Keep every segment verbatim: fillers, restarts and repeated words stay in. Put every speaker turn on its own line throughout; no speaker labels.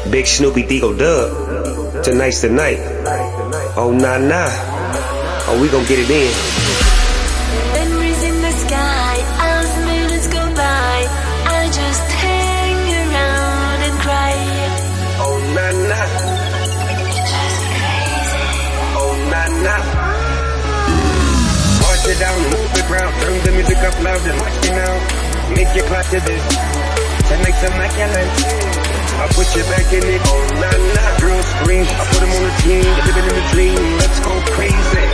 Big Snoopy Digo Dub. Tonight's the night. Oh, nah, nah. Oh, we gon' get it in.
Memories in the sky as minutes go by. I just hang around and cry.
Oh, nah, nah.
Just crazy.
Oh, nah, nah. March it down, move the ground. Turn the music up loud and watch me now. Make you clap to this. Tonight's immaculate. I put you back in it, oh nah nah. Girls scream, I put them on the team. Living in the dream, let's go crazy.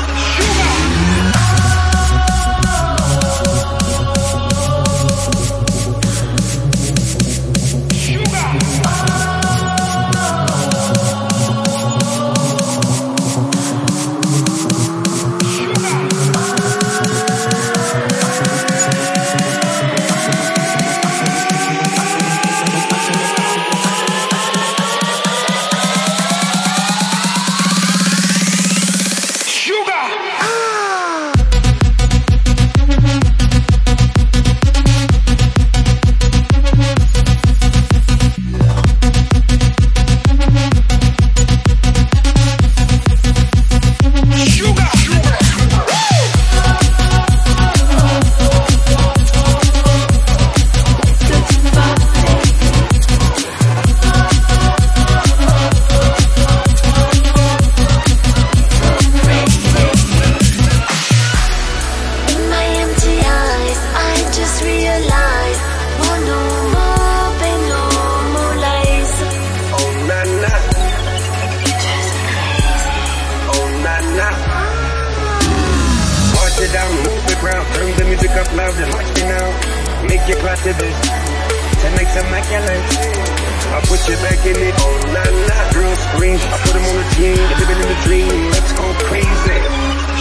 Down, move the ground, turn the music up loud and watch me now. Make you clap to this. Tonight's immaculate. I put you back in it, oh nah nah. Girls scream, I put them on the team. Living in the dream, let's go crazy.